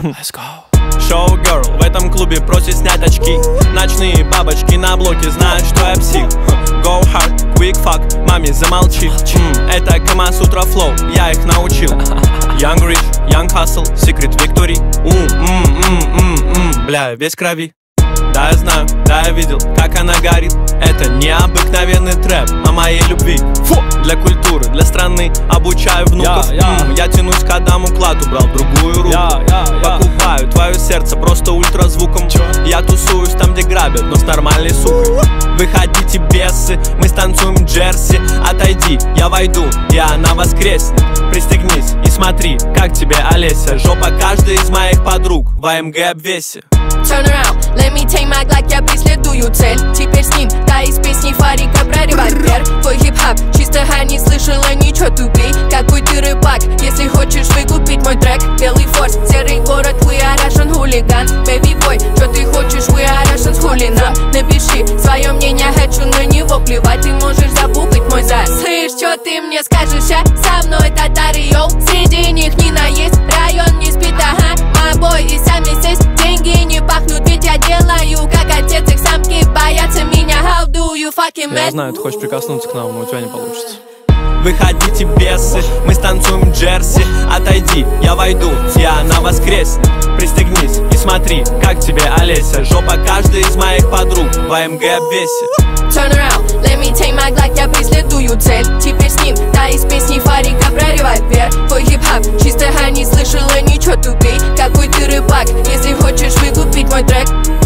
Let's go. Шоу-герл в этом клубе просит снять очки. Ночные бабочки на блоке знают, что я псих. Go hard, quick fuck, маме замолчи. Это Камасутра флоу, я их научил. Young rich, young hustle, secret victory. Бля, весь в крови. Да, я знаю, да, я видел, как она горит. Это необыкновенный трэп о моей любви. Фу! Для культуры, для страны обучаю внуков. Я тянусь к Адаму Плату, брал другую руку. Покупаю твое сердце просто ультразвуком. Я тусуюсь там, где грабят, но с нормальной сукой. Выходите, бесы, мы станцуем джерси. Отойди, я войду, и она воскреснет. Пристегнись и смотри, как тебе Олеся. Жопа каждой из моих подруг в АМГ обвесе. Turn around, let me take my Glock, я преследую цель. Теперь с ним, да, из песни Фарика прорывать вверх. Твой хип-хап, чистого не слышала, ничего тупей. Какой ты рыбак, если хочешь выкупить мой трек. Белый форс, серый город, we are Russian хулиган. Baby boy, что ты хочешь, we are Russian хулинам. Напиши свое мнение, хочу на него плевать. Ты можешь забукать мой зад. Слышь, что ты мне скажешь, а? Со мной татары, йоу. Среди них Нина есть, район не спит, ага. Мобой и сами здесь, деньги не пахнут, ведь я делаю, как отец, их самки боятся меня. How do you fucking man? Я знаю, ты хочешь прикоснуться к нам, но у тебя не получится. Выходите, бесы, мы станцуем джерси. Отойди, я войду, и она воскреснет. Пристегнись и смотри, как тебе Олеся. Жопа каждой из моих подруг в АМГ обвесе. Turn around, let me take my Glock, я преследую цель. Теперь с ним, да, из песни Фарика прорывать вверх. Твой хип-хап, чистого не слышала, ничего тупей. Какой ты рыбак, если хочешь выкупить мой трек.